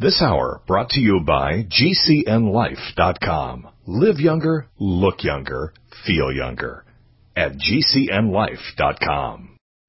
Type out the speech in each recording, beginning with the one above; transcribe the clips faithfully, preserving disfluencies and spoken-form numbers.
This hour brought to you by G C N life dot com. Live younger, look younger, feel younger at G C N life dot com.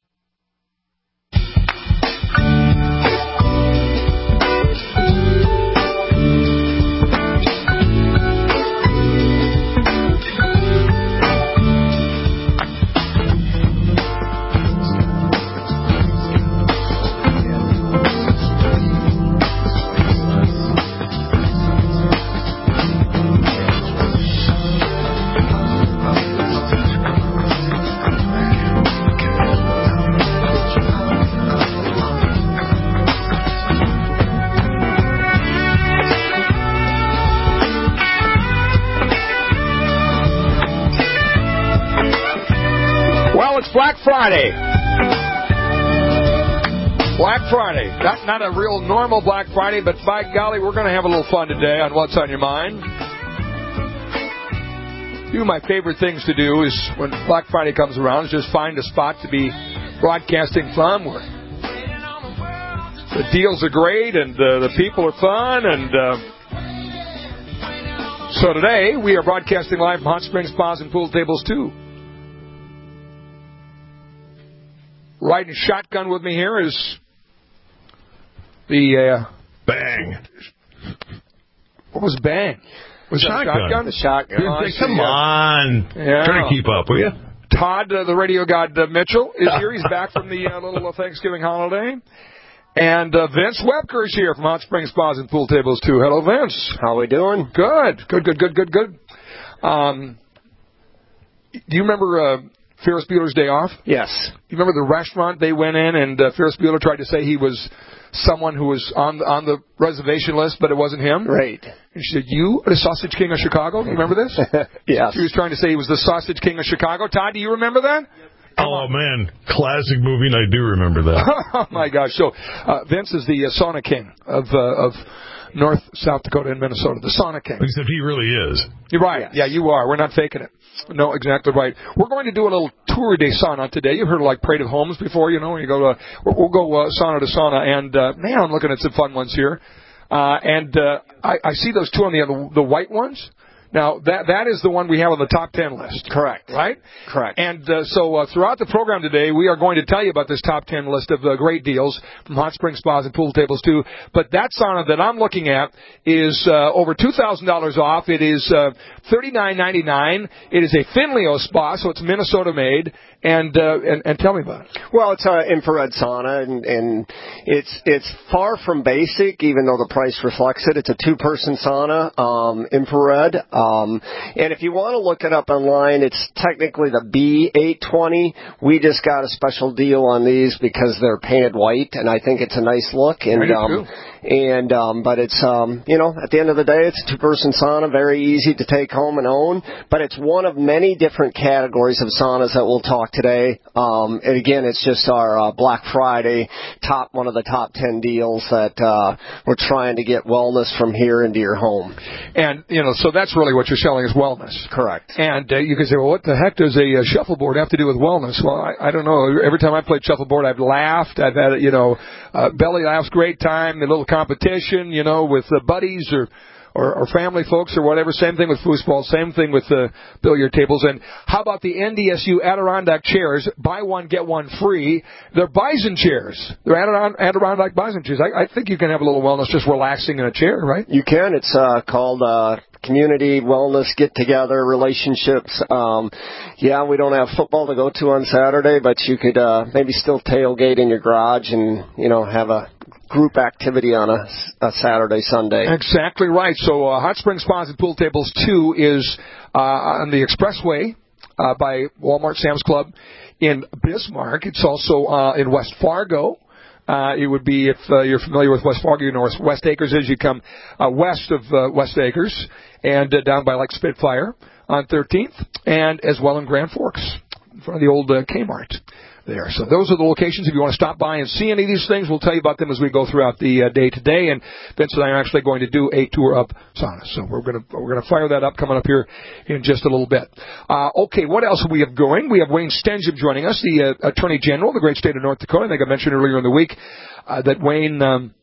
Black Friday. Black Friday. Not, not a real normal Black Friday, but by golly, we're going to have a little fun today on What's on Your Mind. Two of my favorite things to do is when Black Friday comes around is just find a spot to be broadcasting from where the deals are great and uh, the people are fun. And uh, so today we are broadcasting live from Hot Springs Spas and Pool Tables too. Riding shotgun with me here is the uh, Bang. What was Bang? Was shotgun. That shotgun? The shotgun. Oh, come on. Yeah. Try to keep up, will you? Todd, uh, the radio god uh, Mitchell, is here. He's back from the uh, little uh, Thanksgiving holiday. And uh, Vince Webker is here from Hot Springs Spas and Pool Tables too. Hello, Vince. How we doing? Good. Good, good, good, good, good. Um, do you remember... Uh, Ferris Bueller's Day Off? Yes. You remember the restaurant they went in and uh, Ferris Bueller tried to say he was someone who was on the, on the reservation list, but it wasn't him? Right. And she said, you are the Sausage King of Chicago? Do you remember this? Yes. She was trying to say he was the Sausage King of Chicago. Todd, do you remember that? Oh, man. Classic movie, and I do remember that. Oh, my gosh. So uh, Vince is the uh, Sauna King of uh, of North, South Dakota, and Minnesota. The Sauna King. Except he really is. You're right. Yes. Yeah, you are. We're not faking it. No, exactly right. We're going to do a little tour de sauna today. You've heard of like Parade of Homes before, you know, when you go to, we'll go uh, sauna to sauna. And, uh, man, I'm looking at some fun ones here. Uh, and uh, I, I see those two on the other, the white ones. Now, that that is the one we have on the top ten list. Correct. Right? Correct. And uh, so uh, throughout the program today, we are going to tell you about this top ten list of uh, great deals from Hot Springs Spas and Pool Tables too. But that sauna that I'm looking at is uh, over two thousand dollars off. It is uh, thirty-nine ninety-nine. It is a Finleo spa, so it's Minnesota made. And, uh, and and tell me about it. Well, it's an infrared sauna, and, and it's it's far from basic, even though the price reflects it. It's a two-person sauna, um, infrared. Um, and if you want to look it up online, it's technically the B eight twenty. We just got a special deal on these because they're painted white, and I think it's a nice look. And I do um, too. And um, but it's um, you know, at the end of the day, it's a two-person sauna, very easy to take home and own. But it's one of many different categories of saunas that we'll talk today. Um, and again, it's just our uh, Black Friday top, one of the top ten deals that uh, we're trying to get wellness from here into your home. And you know, so that's really what you're selling is wellness. Correct. And uh, you can say, well, what the heck does a uh, shuffleboard have to do with wellness? Well, I, I don't know. Every time I played shuffleboard, I've laughed. I've had, you know, uh, belly laughs, great time, a little competition, you know, with uh, buddies or, or or family folks or whatever. Same thing with foosball. Same thing with uh, billiard tables. And how about the N D S U Adirondack chairs? Buy one, get one free. They're bison chairs. They're Adiron- Adirondack bison chairs. I, I think you can have a little wellness just relaxing in a chair, right? You can. It's uh, called uh, community wellness get-together relationships. Um, yeah, we don't have football to go to on Saturday, but you could uh, maybe still tailgate in your garage and, you know, have a group activity on a, a Saturday, Sunday. Exactly right. So uh, Hot Springs Spas and Pool Tables two is uh, on the Expressway uh, by Walmart Sam's Club in Bismarck. It's also uh, in West Fargo. Uh, it would be, if uh, you're familiar with West Fargo, you know where West Acres is. You come uh, west of uh, West Acres and uh, down by like Spitfire on thirteenth, and as well in Grand Forks in front of the old uh, Kmart there. So those are the locations. If you want to stop by and see any of these things, we'll tell you about them as we go throughout the uh, day today. And Vince and I are actually going to do a tour of saunas, so we're going to we're going to fire that up coming up here in just a little bit. Uh, okay, what else we have going? We have Wayne Stenjum joining us, the uh, Attorney General of the great state of North Dakota. I think I mentioned earlier in the week uh, that Wayne um,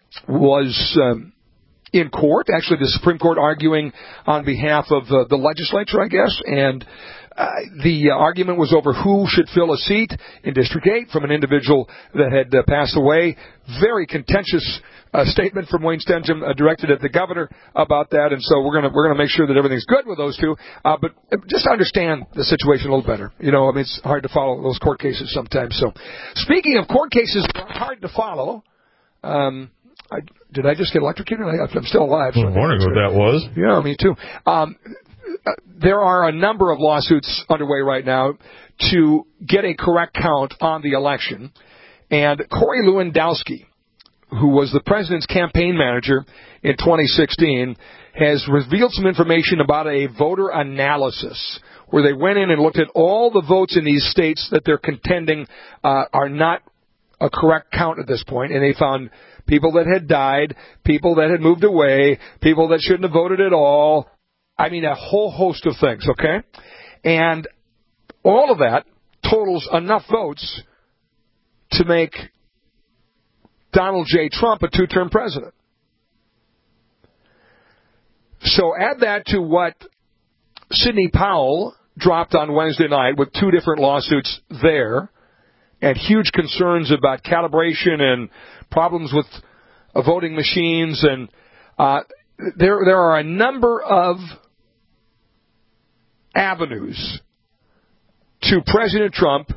was um, in court, actually the Supreme Court arguing on behalf of uh, the legislature, I guess, and uh, the uh, argument was over who should fill a seat in District eight from an individual that had uh, passed away. Very contentious uh, statement from Wayne Stensham uh, directed at the governor about that, and so we're going to we're going to make sure that everything's good with those two. Uh, but just understand the situation a little better. You know, I mean, it's hard to follow those court cases sometimes. So, speaking of court cases hard to follow, um, I, did I just get electrocuted? I, I'm still alive. So I was wondering what that was. Yeah, me too. Um, there are a number of lawsuits underway right now to get a correct count on the election. And Corey Lewandowski, who was the president's campaign manager in twenty sixteen, has revealed some information about a voter analysis where they went in and looked at all the votes in these states that they're contending uh, are not a correct count at this point, and they found people that had died, people that had moved away, people that shouldn't have voted at all. I mean, a whole host of things, okay? And all of that totals enough votes to make Donald J. Trump a two-term president. So add that to what Sidney Powell dropped on Wednesday night with two different lawsuits there, and huge concerns about calibration and problems with uh, voting machines. And uh, there, there are a number of avenues to President Trump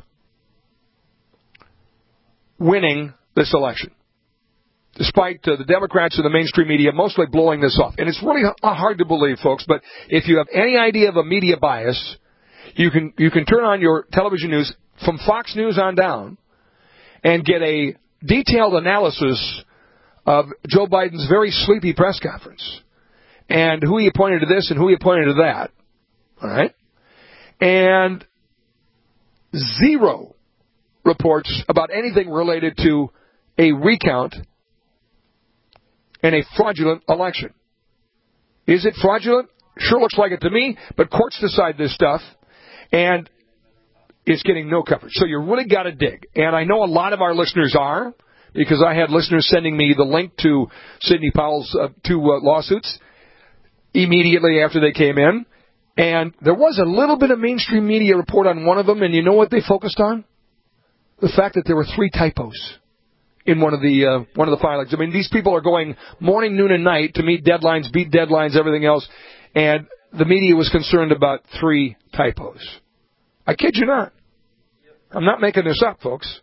winning this election, despite uh, the Democrats and the mainstream media mostly blowing this off. And it's really h- hard to believe, folks, but if you have any idea of a media bias, you can you can turn on your television news from Fox News on down and get a detailed analysis of Joe Biden's very sleepy press conference and who he appointed to this and who he appointed to that. All right? And zero reports about anything related to a recount and a fraudulent election. Is it fraudulent? Sure looks like it to me, but courts decide this stuff, and it's getting no coverage. So you really got to dig. And I know a lot of our listeners are, because I had listeners sending me the link to Sidney Powell's uh, two uh, lawsuits immediately after they came in. And there was a little bit of mainstream media report on one of them, and you know what they focused on? The fact that there were three typos in one of the uh, one of the filings. I mean, these people are going morning, noon, and night to meet deadlines, beat deadlines, everything else, and the media was concerned about three typos. I kid you not. I'm not making this up, folks.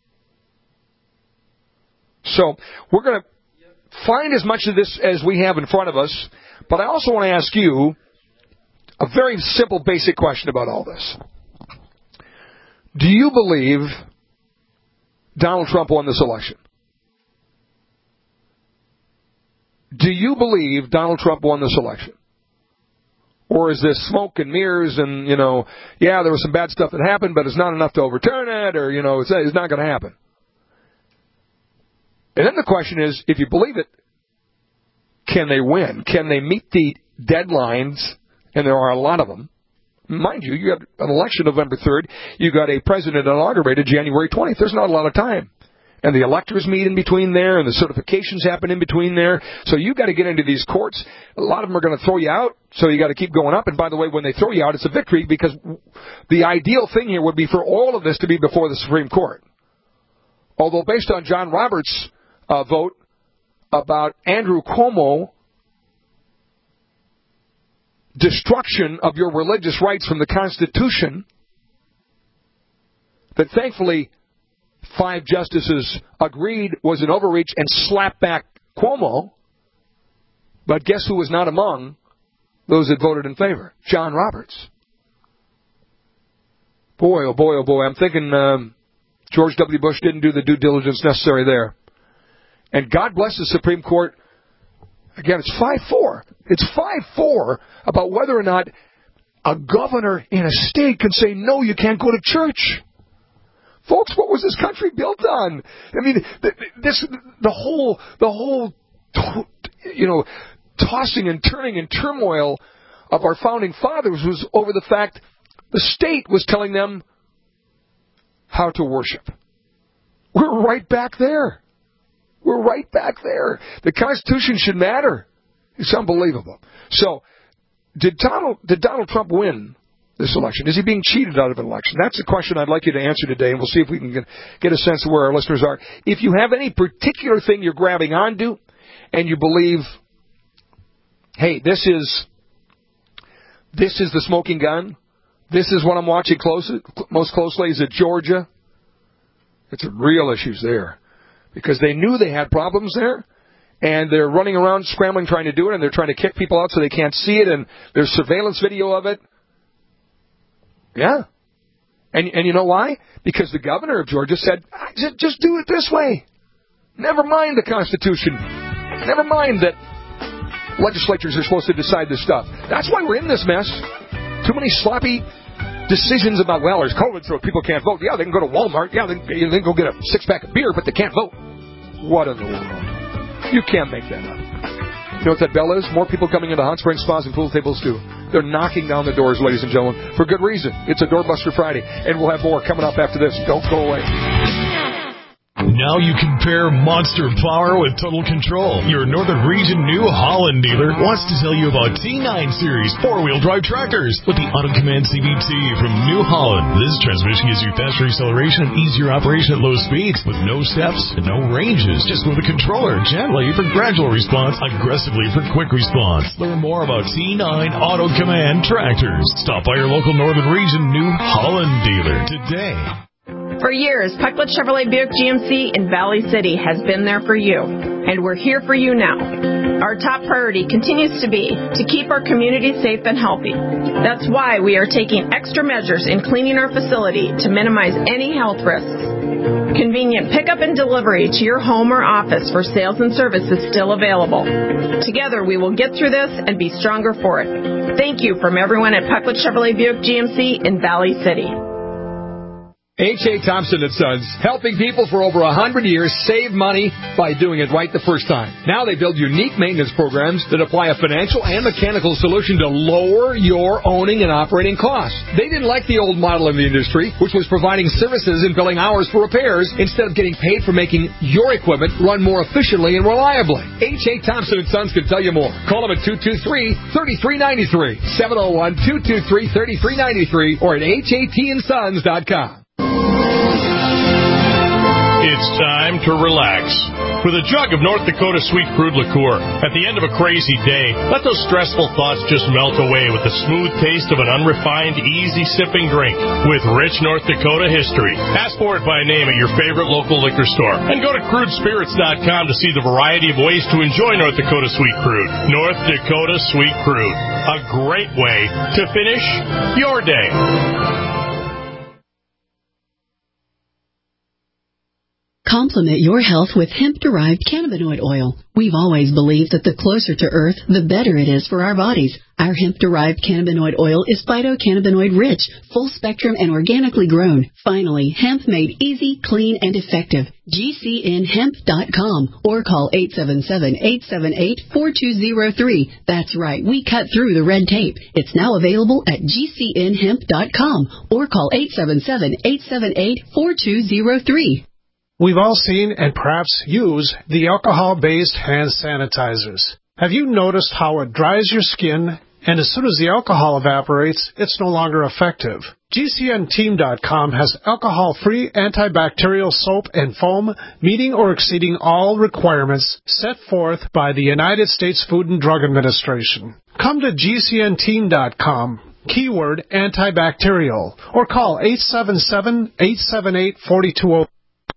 So we're going to find as much of this as we have in front of us, but I also want to ask you a very simple, basic question about all this. Do you believe Donald Trump won this election? Do you believe Donald Trump won this election? Or is this smoke and mirrors and, you know, yeah, there was some bad stuff that happened, but it's not enough to overturn it, or, you know, it's, it's not going to happen? And then the question is, if you believe it, can they win? Can they meet the deadlines? And there are a lot of them. Mind you, you have an election November third. You got a president inaugurated January twentieth. There's not a lot of time. And the electors meet in between there, and the certifications happen in between there. So you got to get into these courts. A lot of them are going to throw you out, so you got to keep going up. And by the way, when they throw you out, it's a victory, because the ideal thing here would be for all of this to be before the Supreme Court. Although based on John Roberts' uh, vote about Andrew Cuomo, destruction of your religious rights from the Constitution, that thankfully five justices agreed was an overreach and slapped back Cuomo. But guess who was not among those that voted in favor? John Roberts. Boy, oh boy, oh boy. I'm thinking um, George W. Bush didn't do the due diligence necessary there. And God bless the Supreme Court. Again, it's five four. It's five four about whether or not a governor in a state can say, no, you can't go to church. Folks, what was this country built on? I mean, this the whole the whole you know tossing and turning and turmoil of our founding fathers was over the fact the state was telling them how to worship. We're right back there. We're right back there. The Constitution should matter. It's unbelievable. So, did Donald, did Donald Trump win this election? Is he being cheated out of an election? That's the question I'd like you to answer today, and we'll see if we can get, get a sense of where our listeners are. If you have any particular thing you're grabbing onto, and you believe, hey, this is this is the smoking gun, this is what I'm watching close, most closely, is it Georgia? It's real issues there. Because they knew they had problems there, and they're running around scrambling trying to do it, and they're trying to kick people out so they can't see it, and there's surveillance video of it. Yeah. And and you know why? Because the governor of Georgia said, just do it this way. Never mind the Constitution. Never mind that legislatures are supposed to decide this stuff. That's why we're in this mess. Too many sloppy decisions about, well, there's COVID, so people can't vote. Yeah, they can go to Walmart. Yeah, they, they can go get a six-pack of beer, but they can't vote. What in the world? You can't make that up. You know what that bell is? More people coming into hot spring spas and pool tables, too. They're knocking down the doors, ladies and gentlemen, for good reason. It's a Doorbuster Friday, and we'll have more coming up after this. Don't go away. Now you can pair monster power with total control. Your Northern Region New Holland dealer wants to tell you about T nine Series four-wheel drive tractors with the Auto Command C V T from New Holland. This transmission gives you faster acceleration and easier operation at low speeds with no steps and no ranges. Just move the controller gently for gradual response, aggressively for quick response. Learn more about T nine Auto Command tractors. Stop by your local Northern Region New Holland dealer today. For years, Pucklet Chevrolet Buick G M C in Valley City has been there for you, and we're here for you now. Our top priority continues to be to keep our community safe and healthy. That's why we are taking extra measures in cleaning our facility to minimize any health risks. Convenient pickup and delivery to your home or office for sales and service is still available. Together, we will get through this and be stronger for it. Thank you from everyone at Pucklet Chevrolet Buick G M C in Valley City. H A. Thompson and Sons, helping people for over one hundred years save money by doing it right the first time. Now they build unique maintenance programs that apply a financial and mechanical solution to lower your owning and operating costs. They didn't like the old model in the industry, which was providing services and billing hours for repairs instead of getting paid for making your equipment run more efficiently and reliably. H A. Thompson and Sons can tell you more. Call them at two two three, three three nine three, seven oh one, two two three, three three nine three, or at H A T and sons dot com. It's time to relax with a jug of North Dakota Sweet Crude Liqueur. At the end of a crazy day, let those stressful thoughts just melt away with the smooth taste of an unrefined, easy-sipping drink with rich North Dakota history. Ask for it by name at your favorite local liquor store. And go to crude spirits dot com to see the variety of ways to enjoy North Dakota Sweet Crude. North Dakota Sweet Crude. A great way to finish your day. Complement your health with hemp-derived cannabinoid oil. We've always believed that the closer to Earth, the better it is for our bodies. Our hemp-derived cannabinoid oil is phytocannabinoid-rich, full-spectrum, and organically grown. Finally, hemp made easy, clean, and effective. G C N hemp dot com or call eight seven seven, eight seven eight, four two zero three. That's right, we cut through the red tape. It's now available at G C N hemp dot com or call eight seven seven, eight seven eight, four two zero three. We've all seen and perhaps use the alcohol-based hand sanitizers. Have you noticed how it dries your skin, and as soon as the alcohol evaporates, it's no longer effective? G C N team dot com has alcohol-free antibacterial soap and foam meeting or exceeding all requirements set forth by the United States Food and Drug Administration. Come to G C N team dot com. Keyword antibacterial, or call eight seven seven, eight seven eight, four two zero zero.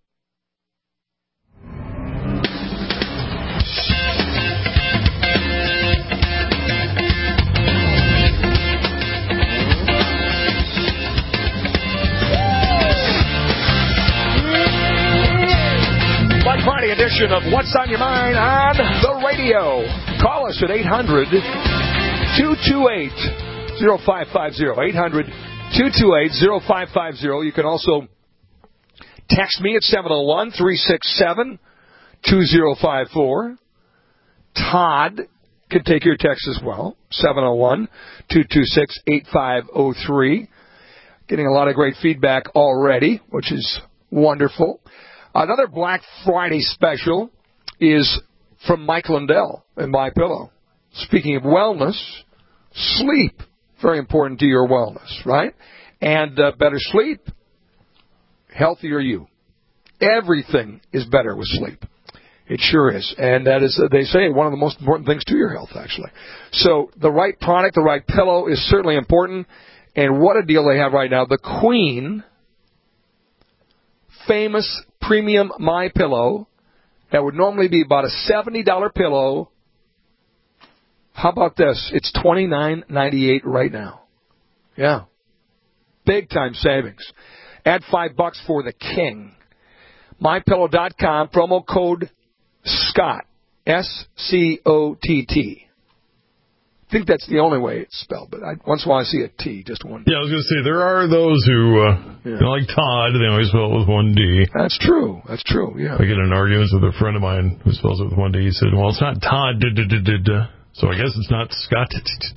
Friday edition of What's on Your Mind on the radio. Call us at eight hundred, two two eight, oh five five oh. eight hundred, two two eight, oh five five oh. You can also text me at seven oh one, three six seven, two oh five four. Todd can take your text as well, seven oh one, two two six, eight five oh three. Getting a lot of great feedback already, which is wonderful. Another Black Friday special is from Mike Lindell and MyPillow. Speaking of wellness, sleep, very important to your wellness, right? And uh, better sleep, healthier you. Everything is better with sleep. It sure is. And that is, they say, one of the most important things to your health, actually. So the right product, the right pillow is certainly important. And what a deal they have right now. The Queen famous premium MyPillow that would normally be about a seventy dollars pillow. How about this? It's twenty-nine ninety-eight right now. Yeah. Big time savings. Add five bucks for the king. My Pillow dot com, promo code Scott. S C O T T. I think that's the only way it's spelled, but I once in a while I see a T, just one D. Yeah, I was going to say, there are those who, uh, yeah. you know, like Todd, they always spell it with one D. That's true. That's true, yeah. I get in arguments with a friend of mine who spells it with one D. He said, well, it's not Todd, so I guess it's not Scott.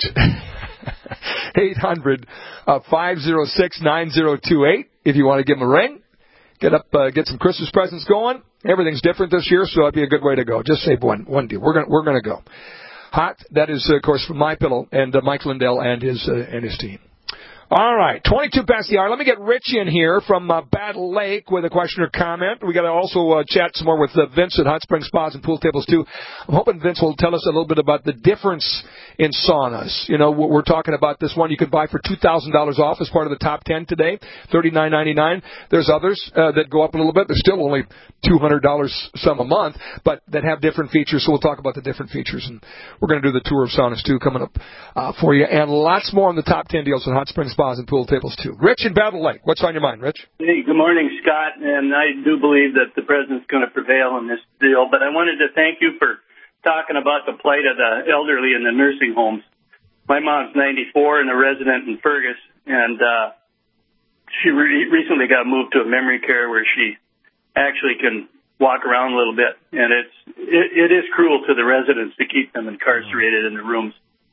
eight hundred, five oh six, nine oh two eight if you want to give them a ring. Get up, uh, get some Christmas presents going. Everything's different this year, so that'd be a good way to go. Just save one, one deal. We're gonna, we're gonna go. Hot. That is, uh, of course, from MyPillow and uh, Mike Lindell and his uh, and his team. All right, twenty-two past the hour. Let me get Rich in here from uh, Battle Lake with a question or comment. We got to also uh, chat some more with uh, Vince at Hot Springs Spas and Pool Tables too. I'm hoping Vince will tell us a little bit about the difference in saunas. You know, we're talking about this one you can buy for two thousand dollars off as part of the top ten today, thirty-nine ninety-nine. There's others uh, that go up a little bit. They're still only two hundred dollars some a month, but that have different features. So we'll talk about the different features, and we're going to do the tour of saunas too coming up uh, for you, and lots more on the top ten deals at Hot Springs Spas and Pool Tables too. Rich in Battle Lake, what's on your mind, Rich? Hey, good morning, Scott, and I do believe that the president's going to prevail in this deal, but I wanted to thank you for talking about the plight of the elderly in the nursing homes. My mom's ninety-four and a resident in Fergus, and uh, she re- recently got moved to a memory care where she actually can walk around a little bit, and it's it, it is cruel to the residents to keep them incarcerated in the rooms.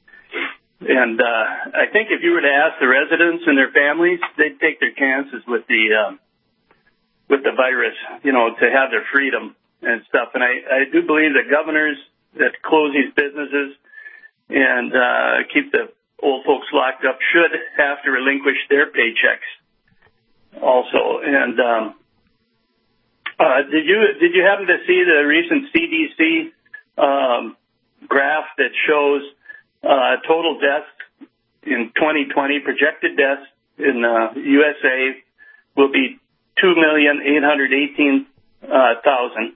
And uh, I think if you were to ask the residents and their families, they'd take their chances with the um, with the virus, you know, to have their freedom and stuff. And I, I do believe that governors that close these businesses and uh, keep the old folks locked up should have to relinquish their paychecks also. And um, uh, did you did you happen to see the recent C D C um, graph that shows Uh, total deaths in twenty twenty, projected deaths in uh, U S A will be two million eight hundred eighteen thousand.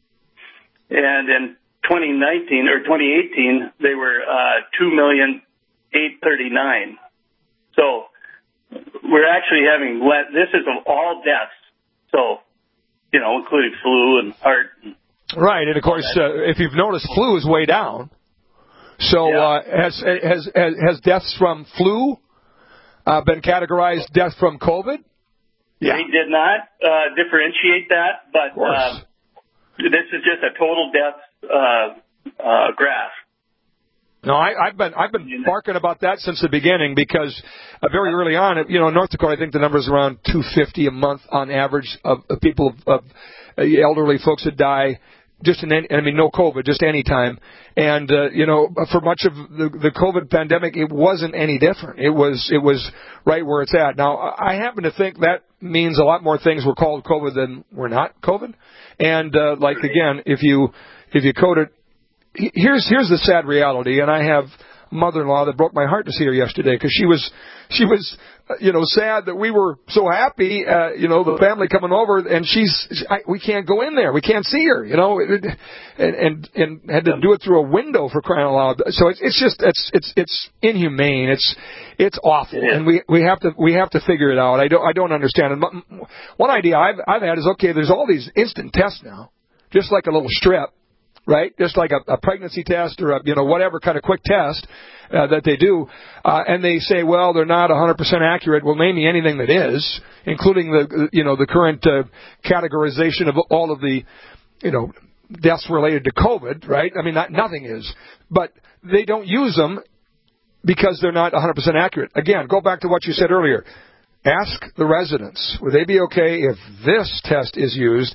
And in twenty nineteen or twenty eighteen, they were uh, two million eight hundred thirty-nine. So we're actually having, let, this is of all deaths. So, you know, including flu and heart. And right. And of course, uh, if you've noticed, flu is way down. So yeah. uh, has, has has has deaths from flu uh, been categorized death from COVID? Yeah. They did not uh, differentiate that, but uh, this is just a total death uh, uh, graph. No, I, I've been I've been barking about that since the beginning because uh, very early on, you know, in North Dakota, I think the number is around two hundred fifty a month on average of, of people of, of elderly folks that die. Just in any, I mean, no COVID, just any time. And, uh, you know, for much of the, the COVID pandemic, it wasn't any different. It was, it was right where it's at. Now, I happen to think that means a lot more things were called COVID than were not COVID. And, uh, like, again, if you, if you code it, here's, here's the sad reality. And I have a mother-in-law that broke my heart to see her yesterday because she was, she was, you know, sad that we were so happy, uh, you know, the family coming over, and she's, I, we can't go in there. We can't see her, you know, and, and, and had to do it through a window for crying out loud. So it's, it's just, it's, it's, it's inhumane. It's, it's awful. And we, we have to, we have to figure it out. I don't, I don't understand. And one idea I've, I've had is, okay, there's all these instant tests now, just like a little strip, right? Just like a, a pregnancy test or a, you know, whatever kind of quick test. Uh, that they do, uh, and they say, well, they're not one hundred percent accurate. Well, name me anything that is, including the, you know, the current uh, categorization of all of the, you know, deaths related to COVID, right? I mean, not, nothing is. But they don't use them because they're not one hundred percent accurate. Again, go back to what you said earlier. Ask the residents, would they be okay if this test is used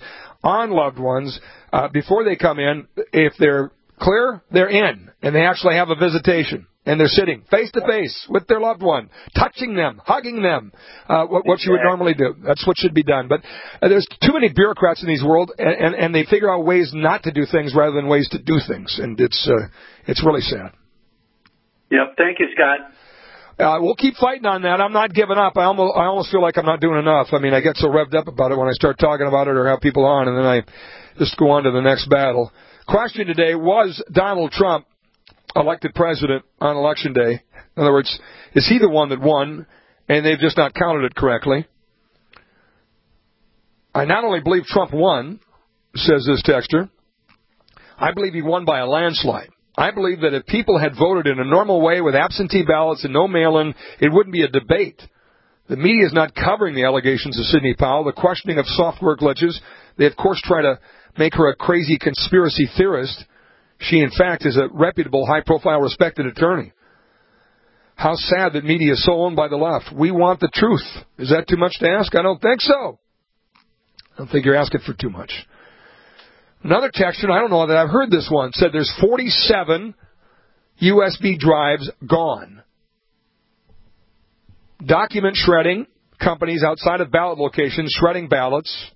on loved ones uh, before they come in. If they're clear, they're in, and they actually have a visitation. And they're sitting face-to-face with their loved one, touching them, hugging them, uh, what, what you would normally do. That's what should be done. But uh, there's too many bureaucrats in these world, and, and, and they figure out ways not to do things rather than ways to do things. And it's uh, it's really sad. Yep. Thank you, Scott. Uh, we'll keep fighting on that. I'm not giving up. I almost, I almost feel like I'm not doing enough. I mean, I get so revved up about it when I start talking about it or have people on, and then I just go on to the next battle. Question today, was Donald Trump elected president on Election Day? In other words, is he the one that won, and they've just not counted it correctly? I not only believe Trump won, says this texter, I believe he won by a landslide. I believe that if people had voted in a normal way with absentee ballots and no mail-in, it wouldn't be a debate. The media is not covering the allegations of Sidney Powell, the questioning of software glitches. They, of course, try to make her a crazy conspiracy theorist. She, in fact, is a reputable, high-profile, respected attorney. How sad that media is so owned by the left. We want the truth. Is that too much to ask? I don't think so. I don't think you're asking for too much. Another texter, I don't know that I've heard this one, said there's forty-seven U S B drives gone. Document shredding companies outside of ballot locations, shredding ballots.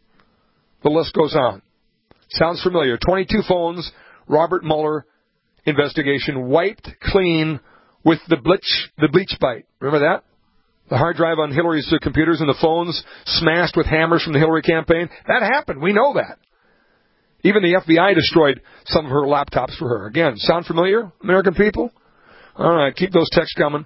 The list goes on. Sounds familiar. twenty-two phones, Robert Mueller investigation wiped clean with the bleach, the bleach bite. Remember that? The hard drive on Hillary's uh, computers and the phones smashed with hammers from the Hillary campaign. That happened. We know that. Even the F B I destroyed some of her laptops for her. Again, sound familiar, American people? All right, keep those texts coming.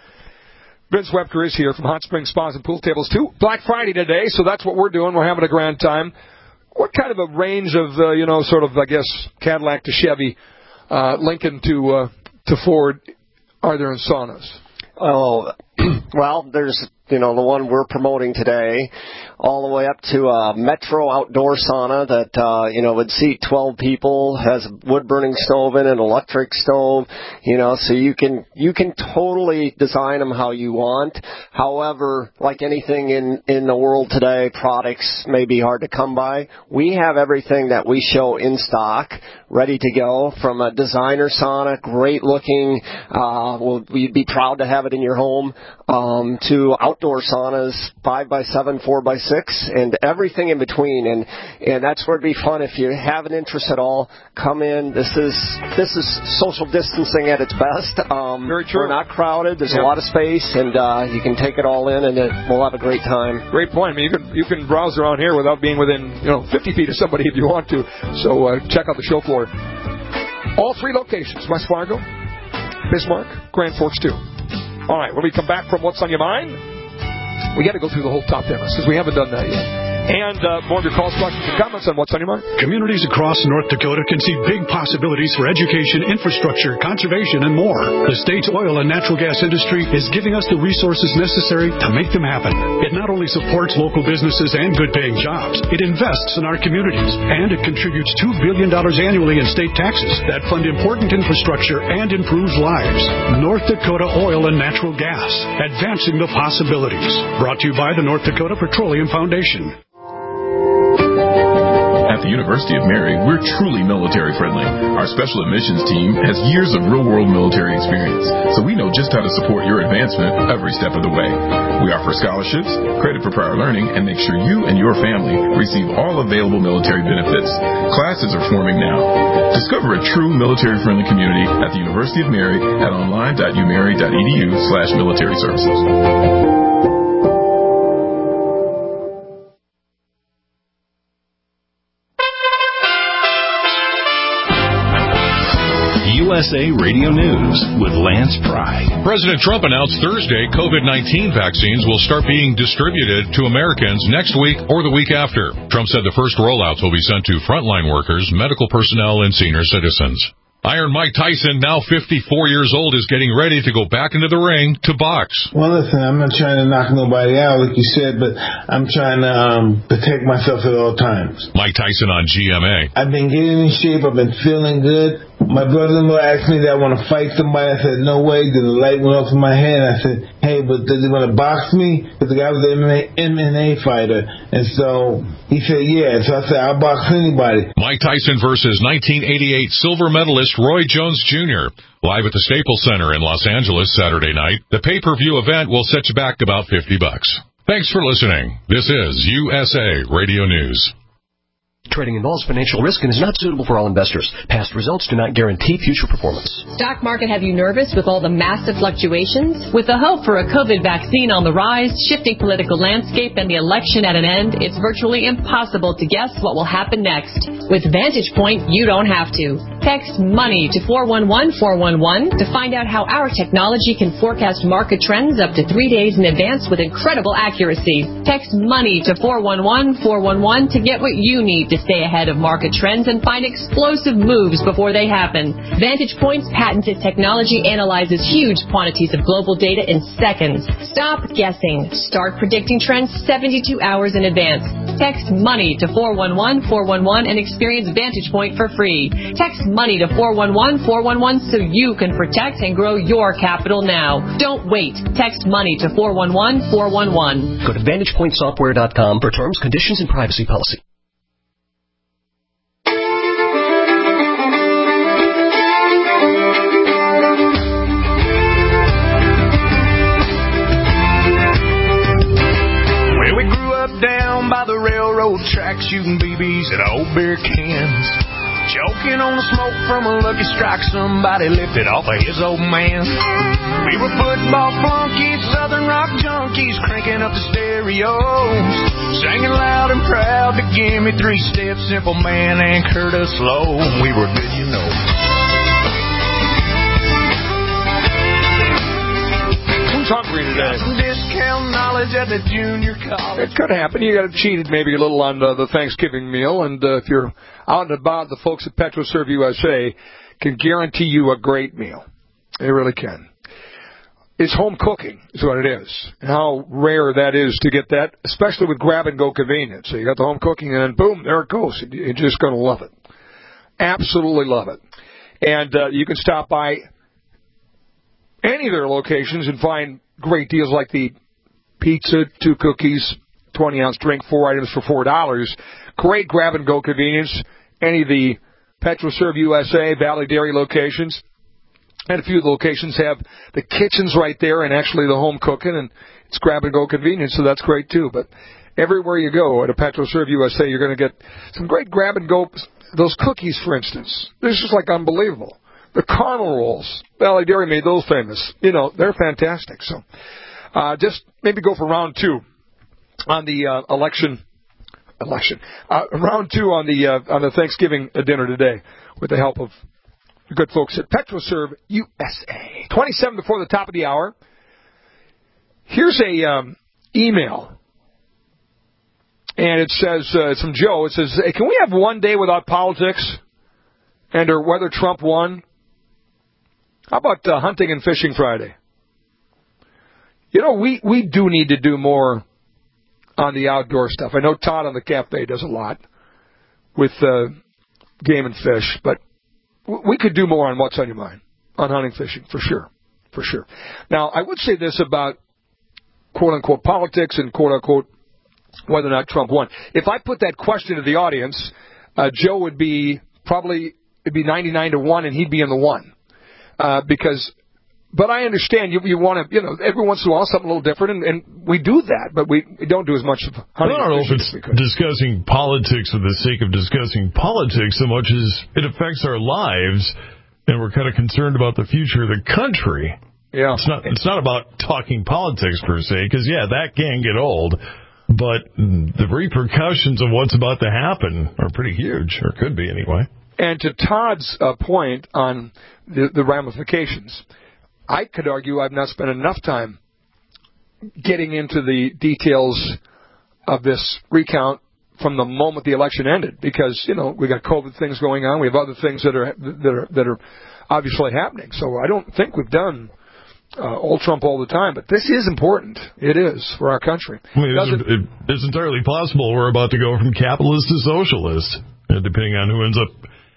Vince Webker is here from Hot Springs Spas and Pool Tables, too. Black Friday today, so that's what we're doing. We're having a grand time. What kind of a range of, uh, you know, sort of, I guess, Cadillac to Chevy, uh, Lincoln to uh, to Ford are there in saunas? Oh, well, there's, you know, the one we're promoting today, all the way up to a Metro outdoor sauna that, uh, you know, would seat twelve people, has a wood-burning stove in it, an electric stove, you know, so you can, you can totally design them how you want. However, like anything in, in the world today, products may be hard to come by. We have everything that we show in stock, ready to go, from a designer sauna, great looking, uh, we'll, we'd be proud to have it in your home, um, to outdoor saunas, five by seven, four by six, and everything in between. And, and that's where it'd be fun. If you have an interest at all, come in. This is, this is social distancing at its best. Um, Very true. We're not crowded. There's yeah. a lot of space, and, uh, you can take it all in, and it, we'll have a great time. Great point. I mean, you can, you can browse around here without being within, you know, fifty feet of somebody if you want to. So, uh, check out the show floor. All three locations, West Fargo, Bismarck, Grand Forks, too. All right, when we come back from What's on Your Mind, we got to go through the whole top ten list because we haven't done that yet. And uh, more of your calls, questions, and comments on What's on Your Mind. Communities across North Dakota can see big possibilities for education, infrastructure, conservation, and more. The state's oil and natural gas industry is giving us the resources necessary to make them happen. It not only supports local businesses and good-paying jobs, it invests in our communities, and it contributes two billion dollars annually in state taxes that fund important infrastructure and improves lives. North Dakota Oil and Natural Gas, advancing the possibilities. Brought to you by the North Dakota Petroleum Foundation. At the University of Mary, we're truly military friendly. Our special admissions team has years of real-world military experience, so we know just how to support your advancement every step of the way. We offer scholarships, credit for prior learning, and make sure you and your family receive all available military benefits. Classes are forming now. Discover a true military-friendly community at the University of Mary at online dot u mary dot e d u slash military services. U S A Radio News with Lance Pry. President Trump announced Thursday COVID nineteen vaccines will start being distributed to Americans next week or the week after. Trump said the first rollouts will be sent to frontline workers, medical personnel, and senior citizens. Iron Mike Tyson, now fifty-four years old, is getting ready to go back into the ring to box. Well, listen, I'm not trying to knock nobody out, like you said, but I'm trying to um, protect myself at all times. Mike Tyson on G M A. I've been getting in shape. I've been feeling good. my brother-in-law asked me that I want to fight somebody. I said, no way. Then the light went off in my head. I said, hey, but does he want to box me? Because the guy was an M M A fighter. And so he said, yeah. So I said, I'll box anybody. Mike Tyson versus nineteen eighty-eight silver medalist Roy Jones Junior Live at the Staples Center in Los Angeles Saturday night. The pay-per-view event will set you back about fifty bucks. Thanks for listening. This is U S A Radio News. Trading involves financial risk and is not suitable for all investors. Past results do not guarantee future performance. Stock market have you nervous with all the massive fluctuations? With the hope for a COVID vaccine on the rise, shifting political landscape, and the election at an end, it's virtually impossible to guess what will happen next. With Vantage Point, you don't have to. Text MONEY to four one one four one one to find out how our technology can forecast market trends up to three days in advance with incredible accuracy. Text MONEY to four one one four one one to get what you need to stay ahead of market trends and find explosive moves before they happen. Vantage Point's patented technology analyzes huge quantities of global data in seconds. Stop guessing. Start predicting trends seventy-two hours in advance. Text MONEY to four one one four one one and experience Vantage Point for free. Text MONEY to four one one four one one so you can protect and grow your capital now. Don't wait. Text MONEY to four one one four one one. Go to vantage point software dot com for terms, conditions, and privacy policy. Down by the railroad tracks, shooting B Bs at old beer cans, choking on the smoke from a Lucky Strike somebody lifted off of his old man. We were football flunkies, southern rock junkies, cranking up the stereos, singing loud and proud to Give Me Three Steps, Simple Man, and Curtis Low. We were good, you know. Hungry today. Discount knowledge at the junior college. It could happen. You got cheated maybe a little on uh, the Thanksgiving meal, and uh, if you're out and about, the folks at PetroServe U S A can guarantee you a great meal. They really can. It's home cooking is what it is. And how rare that is to get that, especially with grab-and-go convenience. So you got the home cooking, and then boom, there it goes. You're just going to love it. Absolutely love it. And uh, you can stop by any of their locations and find great deals like the pizza, two cookies, twenty-ounce drink, four items for four dollars. Great grab-and-go convenience. Any of the PetroServe U S A, Valley Dairy locations. And a few of the locations have the kitchens right there and actually the home cooking, and it's grab-and-go convenience, so that's great too. But everywhere you go at a PetroServe U S A, you're going to get some great grab-and-go. Those cookies, for instance, they're just like unbelievable. The caramel rolls, Valley Dairy made those famous. You know, they're fantastic. So uh, just maybe go for round two on the uh, election. Election. Uh, round two on the uh, on the Thanksgiving dinner today with the help of the good folks at PetroServe U S A. twenty-seven before the top of the hour. Here's a um, email. And it says, uh, it's from Joe. It says, hey, can we have one day without politics and or whether Trump won? How about uh, hunting and fishing Friday? You know, we, we do need to do more on the outdoor stuff. I know Todd on the cafe does a lot with uh, game and fish, but w- we could do more on what's on your mind, on hunting, fishing, for sure, for sure. Now, I would say this about quote-unquote politics and quote-unquote whether or not Trump won. If I put that question to the audience, uh, Joe would be probably, it'd be ninety-nine to one, and he'd be in the one. Uh, because, but I understand you, you want to, you know, every once in a while something a little different, and, and we do that, but we, we don't do as much of hunting. I don't know if it's discussing politics for the sake of discussing politics so much as it affects our lives, and we're kind of concerned about the future of the country. Yeah. It's not, it's not about talking politics per se, because, yeah, that can get old, but the repercussions of what's about to happen are pretty huge, or could be anyway. And to Todd's uh, point on the, the ramifications, I could argue I've not spent enough time getting into the details of this recount from the moment the election ended, because, you know, we got COVID things going on, we have other things that are that are that are obviously happening. So I don't think we've done uh, old Trump all the time, but this is important. It is for our country. I mean, it's, it, it's entirely possible we're about to go from capitalist to socialist, depending on who ends up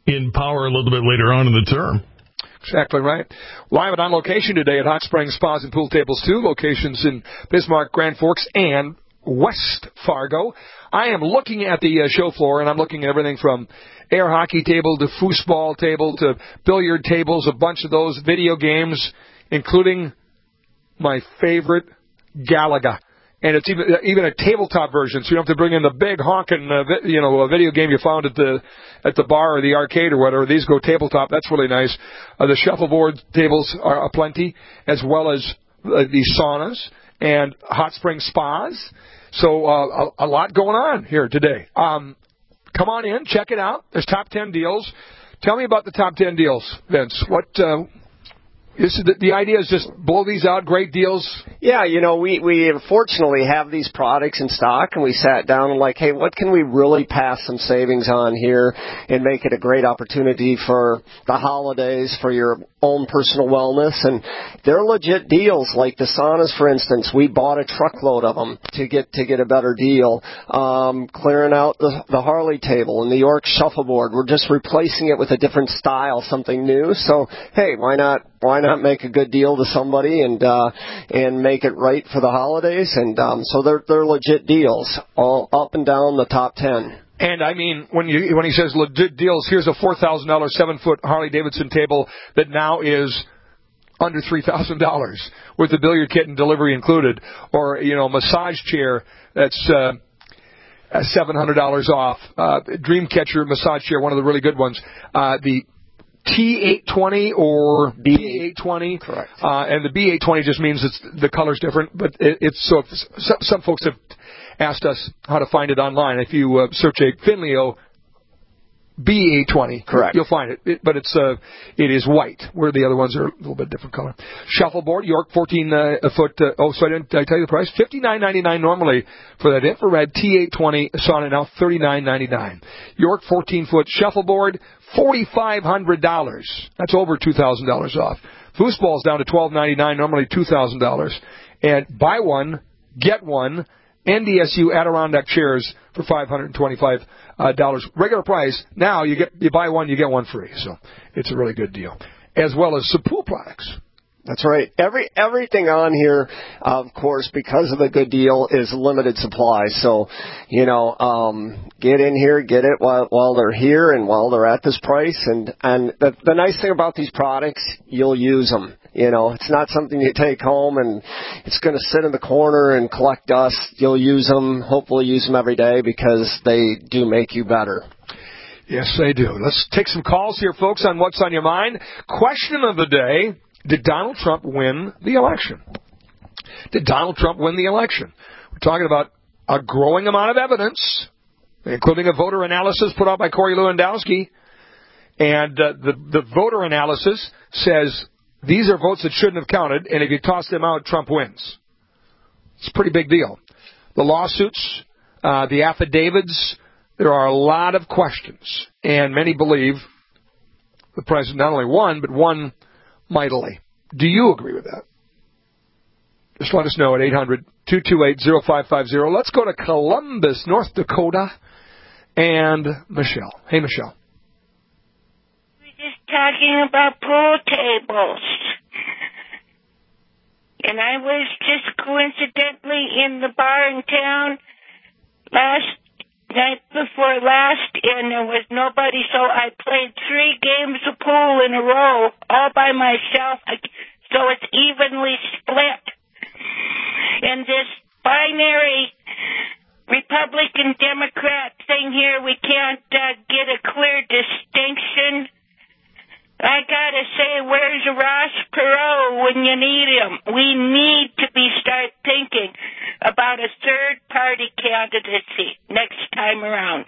in power a little bit later on in the term. Exactly right. Live and on location today at Hot Springs Spas and Pool Tables two, locations in Bismarck, Grand Forks, and West Fargo. I am looking at the uh, show floor, and I'm looking at everything from air hockey table to foosball table to billiard tables, a bunch of those, video games, including my favorite, Galaga. And it's even even a tabletop version, so you don't have to bring in the big honking, uh, vi- you know, a video game you found at the at the bar or the arcade or whatever. These go tabletop. That's really nice. Uh, the shuffleboard tables are aplenty, as well as uh, the saunas and hot spring spas. So uh, a, a lot going on here today. Um, come on in, check it out. There's top ten deals. Tell me about the top ten deals, Vince. What? Uh, This is the, the idea is just blow these out, great deals. Yeah, you know, we, we fortunately have these products in stock, and we sat down and like, hey, what can we really pass some savings on here and make it a great opportunity for the holidays, for your own personal wellness? And they're legit deals, like the saunas, for instance. We bought a truckload of them to get to get a better deal. Um, clearing out the, the Harley table and the York shuffleboard. We're just replacing it with a different style, something new. So, hey, why not? Why not make a good deal to somebody and uh, and make it right for the holidays? And um, so they're they're legit deals, all up and down the top ten. And I mean, when you when he says legit deals, here's a four thousand dollar seven foot Harley Davidson table that now is under three thousand dollars with the billiard kit and delivery included, or you know, massage chair that's uh, seven hundred dollars off. Uh, Dreamcatcher massage chair, one of the really good ones. Uh, the T eight twenty or B eight twenty. Correct. Uh, and the B eight twenty just means it's, the color's different, but it, it's so, some, some folks have asked us how to find it online. If you uh, search a Finleo B eight twenty, correct, you'll find it. it but it's uh, it is white, where the other ones are a little bit different color. Shuffleboard, York, fourteen uh, foot. Uh, oh, so I didn't did I tell you the price? fifty-nine ninety-nine normally for that infrared T eight twenty sauna. Now thirty-nine ninety-nine. York, fourteen foot shuffleboard, forty-five hundred dollars. That's over two thousand dollars off. Foosball's down to twelve ninety-nine, normally two thousand dollars. And buy one, get one. N D S U Adirondack chairs for five hundred twenty-five dollars. Uh, Regular price. Now you get you buy one, you get one free. So it's a really good deal. As well as some pool products. That's right. Every everything on here, of course, because of the good deal, is limited supply. So, you know, um, get in here, get it while while they're here and while they're at this price. And and the, the nice thing about these products, you'll use them. You know, it's not something you take home and it's going to sit in the corner and collect dust. You'll use them, hopefully use them every day, because they do make you better. Yes, they do. Let's take some calls here, folks, on what's on your mind. Question of the day: did Donald Trump win the election? Did Donald Trump win the election? We're talking about a growing amount of evidence, including a voter analysis put out by Corey Lewandowski. And uh, the, the voter analysis says these are votes that shouldn't have counted, and if you toss them out, Trump wins. It's a pretty big deal. The lawsuits, uh, the affidavits, there are a lot of questions, and many believe the president not only won, but won mightily. Do you agree with that? Just let us know at eight hundred, two two eight, oh five five oh. Let's go to Columbus, North Dakota, and Michelle. Hey, Michelle. Just talking about pool tables. And I was just coincidentally in the bar in town last night before last, and there was nobody, so I played three games of pool in a row, all by myself, so it's evenly split. And this binary Republican Democrat thing here, we can't uh, get a clear distinction. I gotta say, where's Ross Perot when you need him? We need to be start thinking about a third-party candidacy next time around.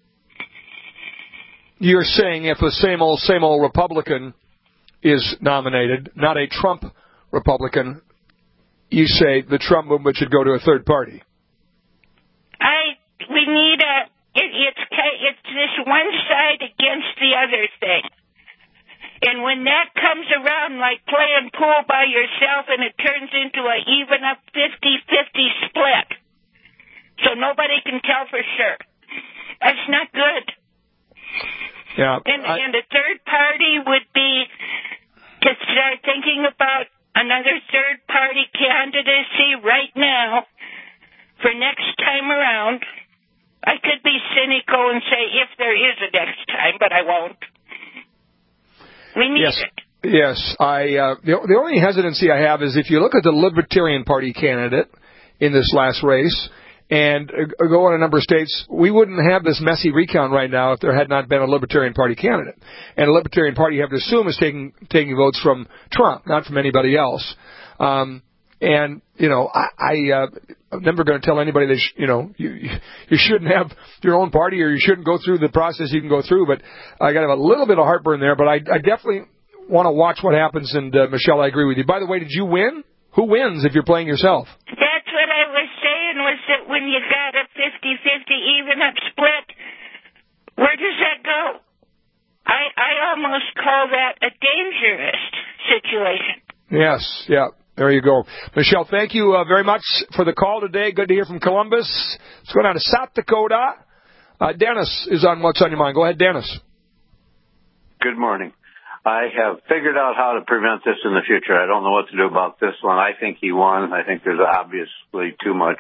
You're saying if a same old, same old Republican is nominated, not a Trump Republican, you say the Trump movement should go to a third party. I, we need a, it, it's, it's this one side against the other thing. And when that comes around like playing pool by yourself and it turns into an even up fifty-fifty split, so nobody can tell for sure, that's not good. Yeah. And, I, and a third party would be to start thinking about another third party candidacy right now for next time around. I could be cynical and say if there is a next time, but I won't. We need yes. it. Yes. I, uh, the, the only hesitancy I have is if you look at the Libertarian Party candidate in this last race and uh, go in a number of states, we wouldn't have this messy recount right now if there had not been a Libertarian Party candidate. And the Libertarian Party, you have to assume, is taking taking votes from Trump, not from anybody else. Um, and, you know, I, I, uh, I'm never going to tell anybody that, sh- you know, you, you shouldn't have your own party or you shouldn't go through the process you can go through. But I got to have a little bit of heartburn there. But I, I definitely want to watch what happens. And, uh, Michelle, I agree with you. By the way, did you win? Who wins if you're playing yourself? That's what I was saying, was that when you got a fifty-fifty even-up split, where does that go? I, I almost call that a dangerous situation. Yes, yeah. There you go. Michelle, thank you uh, very much for the call today. Good to hear from Columbus. Let's go down to South Dakota. Uh, Dennis is on What's on Your Mind. Go ahead, Dennis. Good morning. I have figured out how to prevent this in the future. I don't know what to do about this one. I think he won. I think there's obviously too much.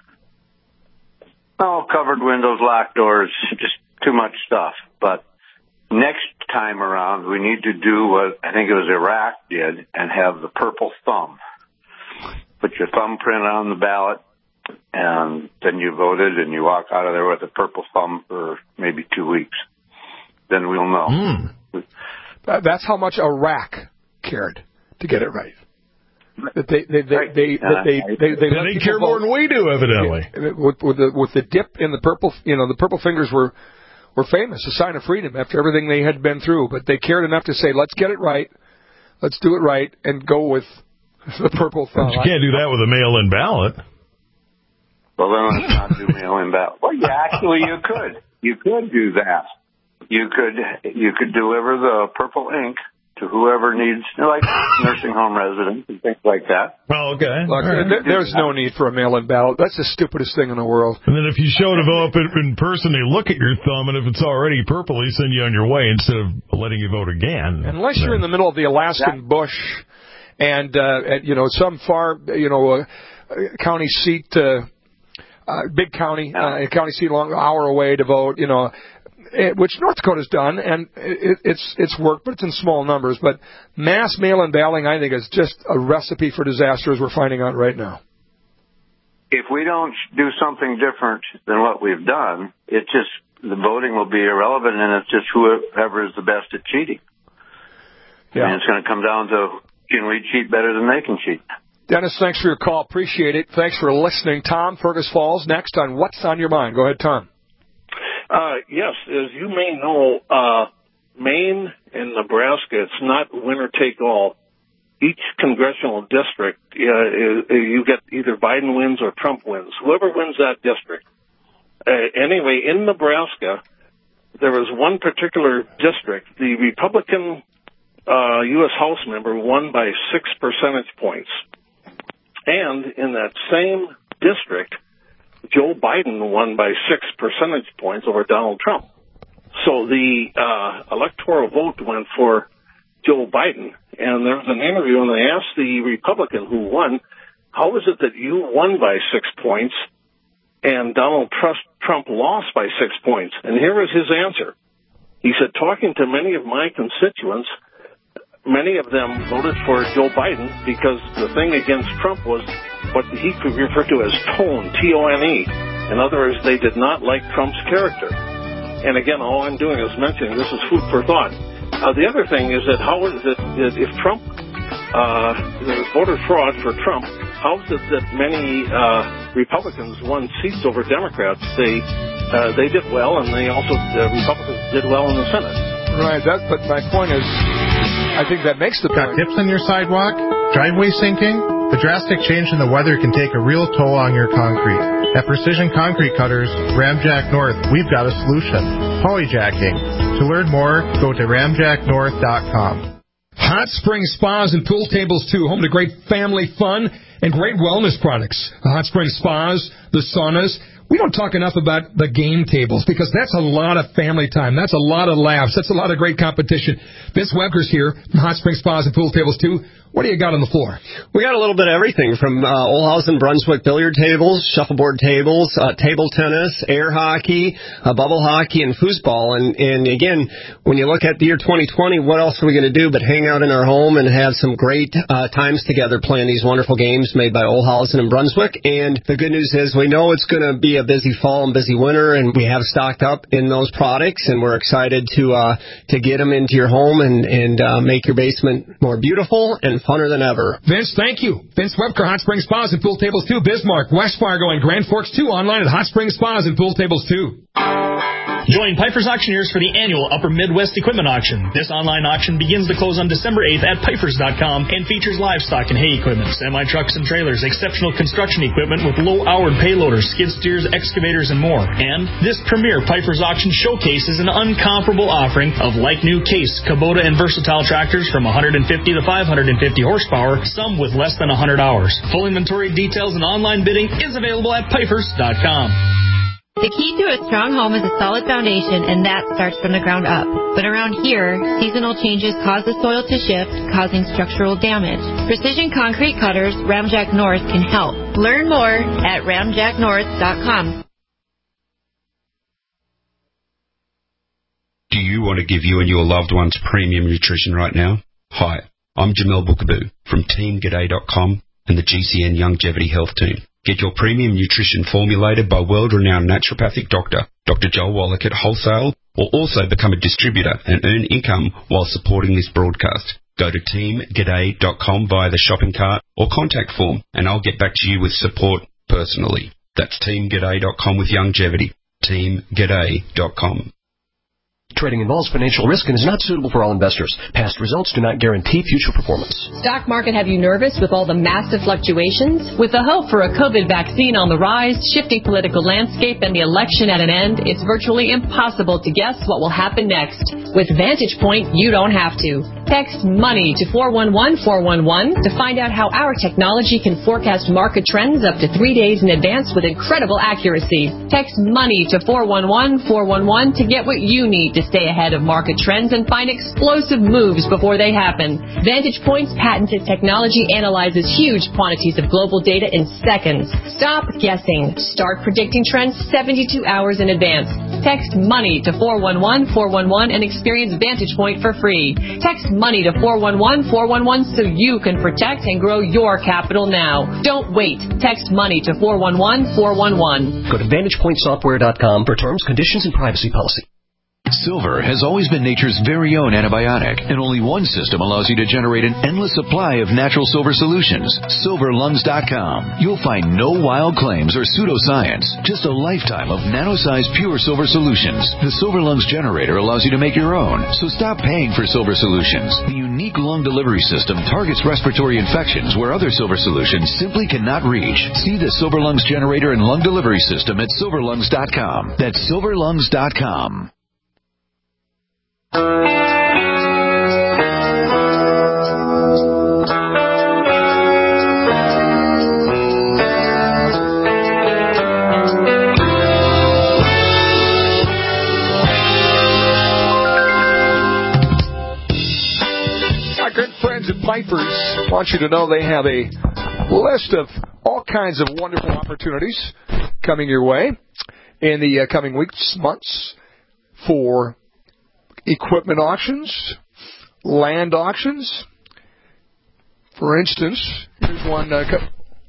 Oh, covered windows, locked doors, just too much stuff. But next time around, we need to do what I think it was Iraq did and have the purple thumb. Put your thumbprint on the ballot, and then you voted, and you walk out of there with a purple thumb for maybe two weeks. Then we'll know. Mm. That's how much Iraq cared to get it right. That they they they right. they, uh, they, they, they, they, they care more than we do, evidently. With, with the with the dip in the purple, you know, the purple fingers were were famous, a sign of freedom after everything they had been through. But they cared enough to say, let's get it right, let's do it right, and go with the purple thumb. But you can't do that with a mail-in ballot. Well, then let's not do mail-in ballot. Well, yeah, actually, you could. You could do that. You could you could deliver the purple ink to whoever needs, like nursing home residents and things like that. Oh, okay. Look, right. th- there's no need for a mail-in ballot. That's the stupidest thing in the world. And then if you show up in person, they look at your thumb, and if it's already purple, they send you on your way instead of letting you vote again. Unless you're in the middle of the Alaskan bush and, uh, at, you know, some far, you know, uh, county seat, uh, uh, big county, uh, county seat a long hour away to vote, you know, which North Dakota's done, and it, it's it's worked, but it's in small numbers. But mass mail-in balloting, I think, is just a recipe for disaster, as we're finding out right now. If we don't do something different than what we've done, it just the voting will be irrelevant, and it's just whoever is the best at cheating. Yeah. And it's going to come down to, can we cheat better than they can cheat? Dennis, thanks for your call. Appreciate it. Thanks for listening. Tom, Fergus Falls, next on What's on Your Mind. Go ahead, Tom. Uh, yes, as you may know, uh, Maine and Nebraska, it's not winner take all. Each congressional district, uh, is, you get either Biden wins or Trump wins. Whoever wins that district. Uh, anyway, in Nebraska, there was one particular district. The Republican uh, U S House member won by six percentage points. And in that same district, Joe Biden won by six percentage points over Donald Trump. So the uh, electoral vote went for Joe Biden. And there was an interview, and they asked the Republican who won, how is it that you won by six points and Donald Trump lost by six points? And here was his answer. He said, talking to many of my constituents, many of them voted for Joe Biden because the thing against Trump was what he could refer to as tone, T O N E. In other words, they did not like Trump's character. And again, all I'm doing is mentioning this is food for thought. Uh, the other thing is that how is it that if Trump, uh, there's voter fraud for Trump, how is it that many uh, Republicans won seats over Democrats? They uh, they did well, and they also, the Republicans did well in the Senate. Right, that, but my point is, I think that makes the Got point. dips in your sidewalk? Driveway sinking? The drastic change in the weather can take a real toll on your concrete. At Precision Concrete Cutters, Ramjack North, we've got a solution. Polyjacking. To learn more, go to ramjack north dot com. Hot Spring Spas and Pool Tables, too. Home to great family fun and great wellness products. The Hot Spring Spas, the saunas, we don't talk enough about the game tables because that's a lot of family time. That's a lot of laughs. That's a lot of great competition. Vince Webker's here from Hot Springs Spas and Pool Tables, too. What do you got on the floor? We got a little bit of everything from uh, Olhausen Brunswick billiard tables, shuffleboard tables, uh, table tennis, air hockey, uh, bubble hockey, and foosball. And, and again, when you look at the year twenty twenty, what else are we going to do but hang out in our home and have some great uh, times together playing these wonderful games made by Olhausen and Brunswick? And the good news is we know it's going to be a busy fall and busy winter, and we have stocked up in those products, and we're excited to uh, to get them into your home and, and uh, make your basement more beautiful and funner than ever. Vince, thank you. Vince Webker, Hot Springs Spas and Pool Tables two, Bismarck, West Fargo, and Grand Forks two, online at Hot Springs Spas and Pool Tables two. Join Piper's Auctioneers for the annual Upper Midwest Equipment Auction. This online auction begins to close on December eighth at Pipers dot com and features livestock and hay equipment, semi-trucks and trailers, exceptional construction equipment with low-hour payloaders, skid steers, excavators, and more. And this premier Piper's Auction showcases an uncomparable offering of like-new Case, Kubota, and Versatile tractors from one hundred fifty to five hundred fifty horsepower, some with less than one hundred hours. Full inventory details and online bidding is available at Pipers dot com. The key to a strong home is a solid foundation, and that starts from the ground up. But around here, seasonal changes cause the soil to shift, causing structural damage. Precision Concrete Cutters, Ramjack North can help. Learn more at ramjack north dot com. Do you want to give you and your loved ones premium nutrition right now? Hi, I'm Jamel Bookaboo from team g'day dot com and the G C N Longevity Health Team. Get your premium nutrition formulated by world-renowned naturopathic doctor, Doctor Joel Wallach at Wholesale, or also become a distributor and earn income while supporting this broadcast. Go to team g'day dot com via the shopping cart or contact form, and I'll get back to you with support personally. That's team g'day dot com with longevity. team g'day dot com. Trading involves financial risk and is not suitable for all investors. Past results do not guarantee future performance. Stock market have you nervous with all the massive fluctuations? With the hope for a COVID vaccine on the rise, shifting political landscape, and the election at an end, it's virtually impossible to guess what will happen next. With Vantage Point, you don't have to. Text MONEY to four one one four one one to find out how our technology can forecast market trends up to three days in advance with incredible accuracy. Text MONEY to four one one four one one to get what you need to stay ahead of market trends and find explosive moves before they happen. Vantage Point's patented technology analyzes huge quantities of global data in seconds. Stop guessing. Start predicting trends seventy-two hours in advance. Text MONEY to four one one four one one and experience Vantage Point for free. Text MONEY to four one one four one one so you can protect and grow your capital now. Don't wait. Text MONEY to four one one four one one. Go to vantage point software dot com for terms, conditions, and privacy policy. Silver has always been nature's very own antibiotic, and only one system allows you to generate an endless supply of natural silver solutions. silver lungs dot com. You'll find no wild claims or pseudoscience, just a lifetime of nano-sized pure silver solutions. The Silver Lungs generator allows you to make your own, so stop paying for silver solutions. The unique lung delivery system targets respiratory infections where other silver solutions simply cannot reach. See the Silver Lungs generator and lung delivery system at silver lungs dot com. That's silver lungs dot com. Pipers want you to know they have a list of all kinds of wonderful opportunities coming your way in the uh, coming weeks, months for equipment auctions, land auctions. For instance, here's one. Uh, co-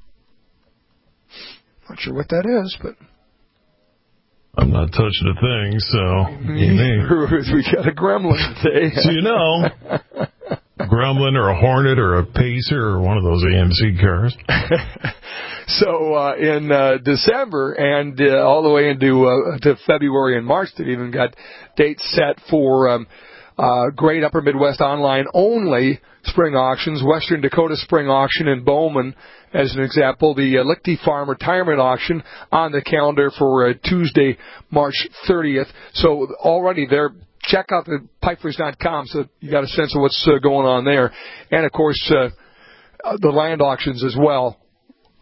not sure what that is, but I'm not touching a thing, so we got a gremlin today. So you know. Gremlin or a Hornet or a Pacer or one of those A M C cars. So uh, in uh, December and uh, all the way into uh, to February and March, they've even got dates set for um, uh, great Upper Midwest online only spring auctions. Western Dakota Spring Auction in Bowman, as an example. The uh, Lichty Farm Retirement Auction on the calendar for uh, Tuesday, March thirtieth. So already they're check out the pipers dot com so you got a sense of what's uh, going on there. And, of course, uh, the land auctions as well.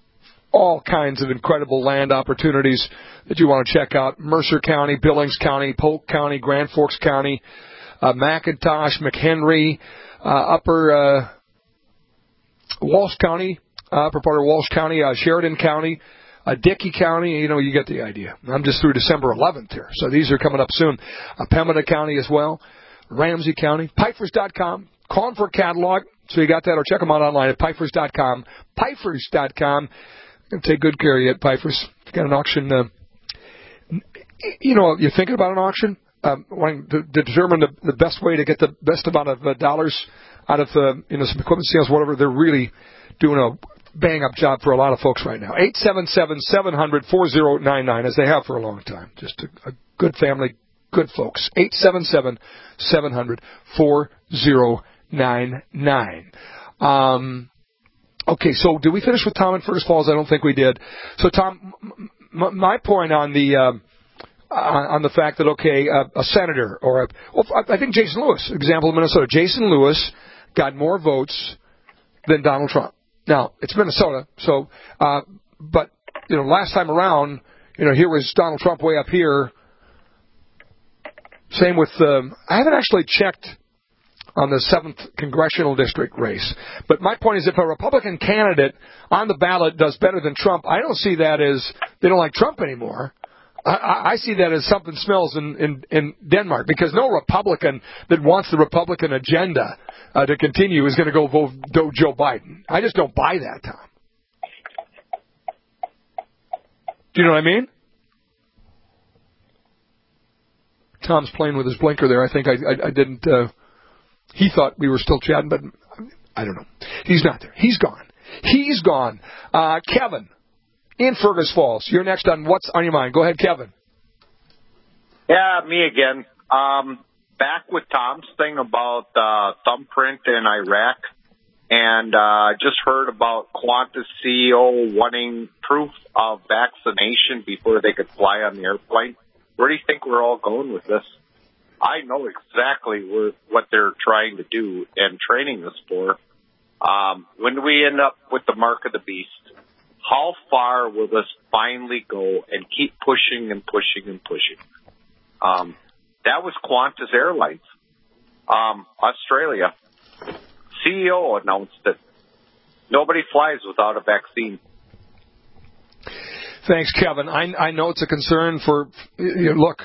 all kinds of incredible land opportunities that you want to check out. Mercer County, Billings County, Polk County, Grand Forks County, uh, McIntosh, McHenry, uh, Upper uh, Walsh County, uh, upper part of Walsh County, uh, Sheridan County, uh, Dickey County. You know, you get the idea. I'm just through December eleventh here, so these are coming up soon. Uh, Pembina County as well, Ramsey County, Pifers dot com, calling for a catalog. So you got that, or check them out online at Pifers dot com, Pifers dot com. And take good care of you at Pifers. Got an auction. Uh, you know, you're thinking about an auction, um, wanting to, to determine the, the best way to get the best amount of uh, dollars out of uh, you know some equipment sales, whatever. They're really doing a bang up job for a lot of folks right now. eight seven seven, seven hundred, four oh nine nine, as they have for a long time. Just a, a good family, good folks. eight seven seven, seven hundred, four oh nine nine. Um. Okay, so did we finish with Tom in Fergus Falls? I don't think we did. So, Tom, m- my point on the uh, on the fact that, okay, uh, a senator or a, well, I think Jason Lewis, example of Minnesota. Jason Lewis got more votes than Donald Trump. Now, it's Minnesota, so, uh, but, you know, last time around, you know, here was Donald Trump way up here. Same with, um, I haven't actually checked on the seventh congressional district race. But my point is, if a Republican candidate on the ballot does better than Trump, I don't see that as they don't like Trump anymore. I, I see that as something smells in, in, in Denmark, because no Republican that wants the Republican agenda uh, to continue is going to go vote Joe Biden. I just don't buy that, Tom. Do you know what I mean? Tom's playing with his blinker there. I think I, I, I didn't... Uh, He thought we were still chatting, but I don't know. He's not there. He's gone. He's gone. Uh, Kevin, in Fergus Falls, you're next on What's on Your Mind. Go ahead, Kevin. Yeah, me again. Um, back with Tom's thing about uh, thumbprint in Iraq, and I uh, just heard about Qantas C E O wanting proof of vaccination before they could fly on the airplane. Where do you think we're all going with this? I know exactly where, what they're trying to do and training us for. Um, when do we end up with the mark of the beast? How far will this finally go and keep pushing and pushing and pushing? Um, that was Qantas Airlines. Um, Australia. C E O announced that nobody flies without a vaccine. Thanks, Kevin. I, I know it's a concern for, you know, look,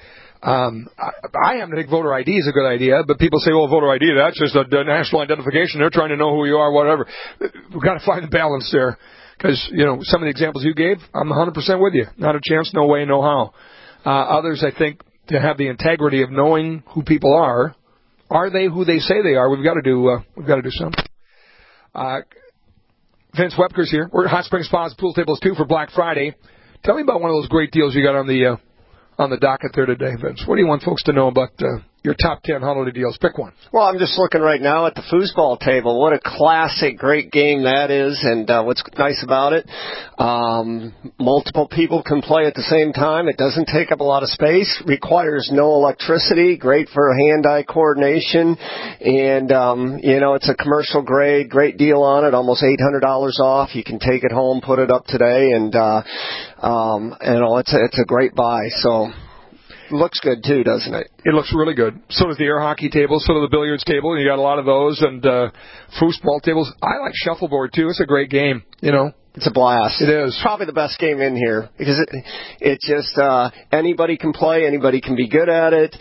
Um, I, I happen to think voter I D is a good idea, but people say, well, voter I D, that's just a, a national identification. They're trying to know who you are, whatever. We've got to find the balance there, because, you know, some of the examples you gave, I'm one hundred percent with you. Not a chance, no way, no how. Uh, others, I think, to have the integrity of knowing who people are, are they who they say they are? We've got to do, uh, we've got to do something. Uh, Vince Webker's here. We're at Hot Springs Spas Pool Tables two for Black Friday. Tell me about one of those great deals you got on the, uh, on the docket there today, Vince. What do you want folks to know about uh, your top ten holiday deals? Pick one. Well, I'm just looking right now at the foosball table. What a classic, great game that is. And uh, what's nice about it, um, multiple people can play at the same time. It doesn't take up a lot of space, requires no electricity, great for hand-eye coordination. And, um, you know, it's a commercial grade, great deal on it, almost eight hundred dollars off. You can take it home, put it up today, and, uh, um, you know, it's a, it's a great buy. So, looks good too, doesn't it? It looks really good. So does the air hockey table, so does the billiards table, and you got a lot of those, and uh, foosball tables. I like shuffleboard too. It's a great game, you know. It's a blast. It is. Probably the best game in here, because it it just uh, anybody can play, anybody can be good at it.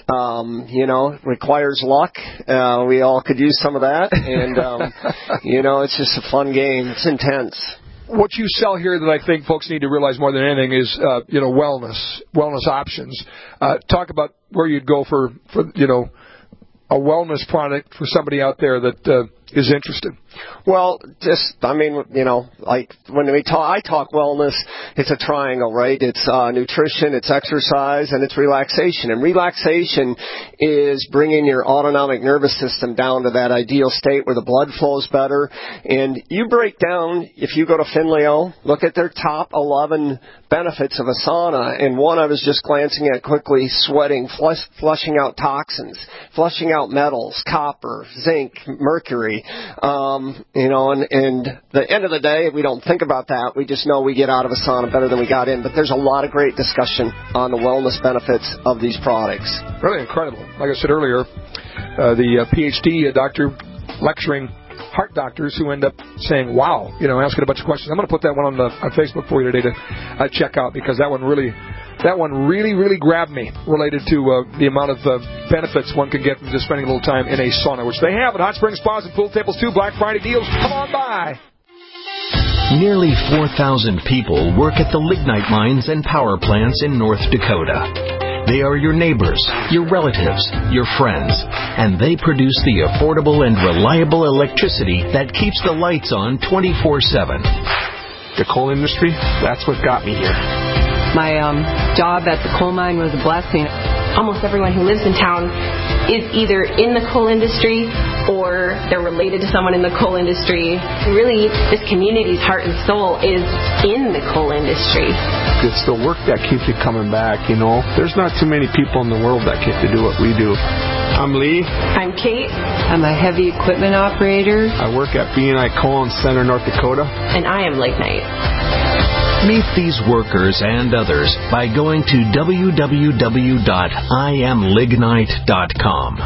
Um, you know, requires luck. Uh, we all could use some of that, and um, you know, it's just a fun game. It's intense. What you sell here that I think folks need to realize more than anything is, uh, you know, wellness, wellness options. Uh, talk about where you'd go for, for, you know, a wellness product for somebody out there that uh, is interested. Well, just, I mean, you know, like when we talk, I talk wellness, it's a triangle, right? It's uh, nutrition, it's exercise, and it's relaxation. And relaxation is bringing your autonomic nervous system down to that ideal state where the blood flows better. And you break down, if you go to Finleo, look at their top eleven benefits of a sauna, and one I was just glancing at quickly, sweating, flush, flushing out toxins, flushing out metals, copper, zinc, mercury. be. Um, you know, and, and the end of the day, we don't think about that. We just know we get out of a sauna better than we got in. But there's a lot of great discussion on the wellness benefits of these products. Really incredible. Like I said earlier, uh, the uh, P H D uh, doctor lecturing heart doctors who end up saying, wow, you know, asking a bunch of questions. I'm going to put that one on, the, on Facebook for you today to uh, check out, because that one really, that one really, really grabbed me, related to uh, the amount of uh, benefits one can get from just spending a little time in a sauna, which they have at Hot Springs Spas and Pool Tables too. Black Friday deals. Come on by. Nearly four thousand people work at the lignite mines and power plants in North Dakota. They are your neighbors, your relatives, your friends, and they produce the affordable and reliable electricity that keeps the lights on twenty-four seven. The coal industry, that's what got me here. My um, job at the coal mine was a blessing. Almost everyone who lives in town is either in the coal industry or they're related to someone in the coal industry. Really, this community's heart and soul is in the coal industry. It's the work that keeps you coming back, you know. There's not too many people in the world that get to do what we do. I'm Lee. I'm Kate. I'm a heavy equipment operator. I work at B and I Coal in Center, North Dakota. And I am Lignite. Meet these workers and others by going to w w w dot i am lignite dot com.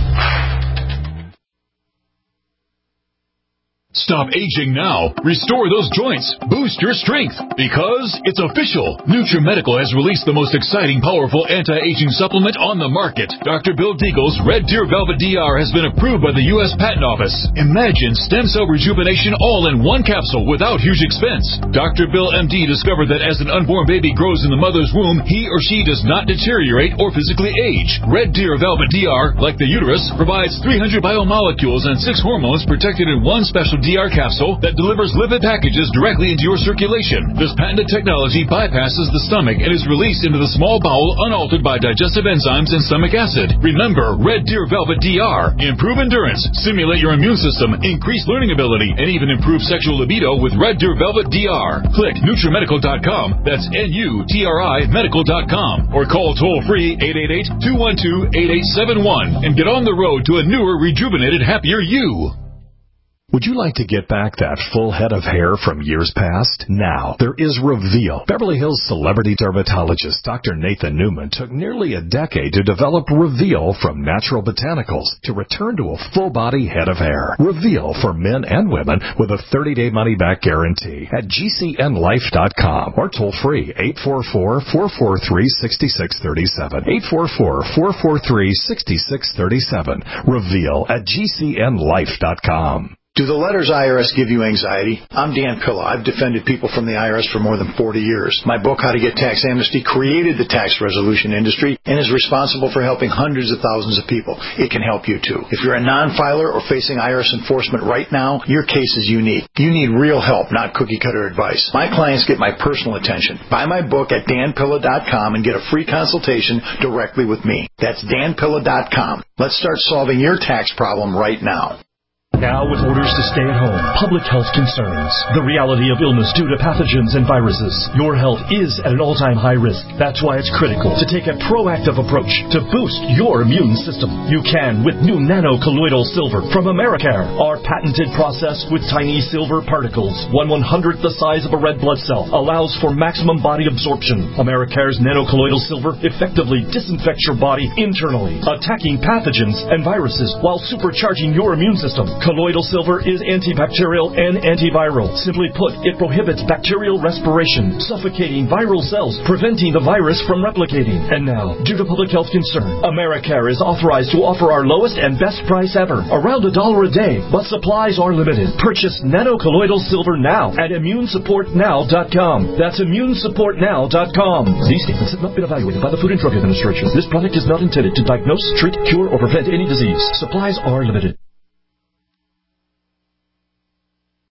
Stop aging now. Restore those joints. Boost your strength. Because it's official. NutriMedical has released the most exciting, powerful anti-aging supplement on the market. Doctor Bill Deagle's Red Deer Velvet D R has been approved by the U S Patent Office. Imagine stem cell rejuvenation all in one capsule without huge expense. Doctor Bill M D discovered that as an unborn baby grows in the mother's womb, he or she does not deteriorate or physically age. Red Deer Velvet D R, like the uterus, provides three hundred biomolecules and six hormones protected in one special D R capsule that delivers lipid packages directly into your circulation. This patented technology bypasses the stomach and is released into the small bowel unaltered by digestive enzymes and stomach acid. Remember, Red Deer Velvet D R. Improve endurance, stimulate your immune system, increase learning ability, and even improve sexual libido with Red Deer Velvet D R. Click NutriMedical dot com. That's N U T R I medical dot com. Or call toll-free eight eight eight, two one two, eight eight seven one and get on the road to a newer, rejuvenated, happier you. Would you like to get back that full head of hair from years past? Now, there is Reveal. Beverly Hills celebrity dermatologist Doctor Nathan Newman took nearly a decade to develop Reveal from natural botanicals to return to a full-body head of hair. Reveal for men and women with a thirty-day money-back guarantee at G C N life dot com or toll-free eight four four, four four three, six six three seven. eight four four, four four three, six six three seven. Reveal at G C N life dot com. Do the letters I R S give you anxiety? I'm Dan Pilla. I've defended people from the I R S for more than forty years. My book, How to Get Tax Amnesty, created the tax resolution industry and is responsible for helping hundreds of thousands of people. It can help you, too. If you're a non-filer or facing I R S enforcement right now, your case is unique. You need real help, not cookie-cutter advice. My clients get my personal attention. Buy my book at dan pilla dot com and get a free consultation directly with me. That's dan pilla dot com. Let's start solving your tax problem right now. Now with orders to stay at home, public health concerns, the reality of illness due to pathogens and viruses, your health is at an all-time high risk. That's why it's critical to take a proactive approach to boost your immune system. You can with new nano-colloidal silver from Americare, our patented process with tiny silver particles, one one-hundredth the size of a red blood cell, allows for maximum body absorption. Americare's nano-colloidal silver effectively disinfects your body internally, attacking pathogens and viruses while supercharging your immune system. Colloidal silver is antibacterial and antiviral. Simply put, it prohibits bacterial respiration, suffocating viral cells, preventing the virus from replicating. And now, due to public health concern, Americare is authorized to offer our lowest and best price ever, around a dollar a day, but supplies are limited. Purchase nano-colloidal silver now at immune support now dot com. That's immune support now dot com. These statements have not been evaluated by the Food and Drug Administration. This product is not intended to diagnose, treat, cure, or prevent any disease. Supplies are limited.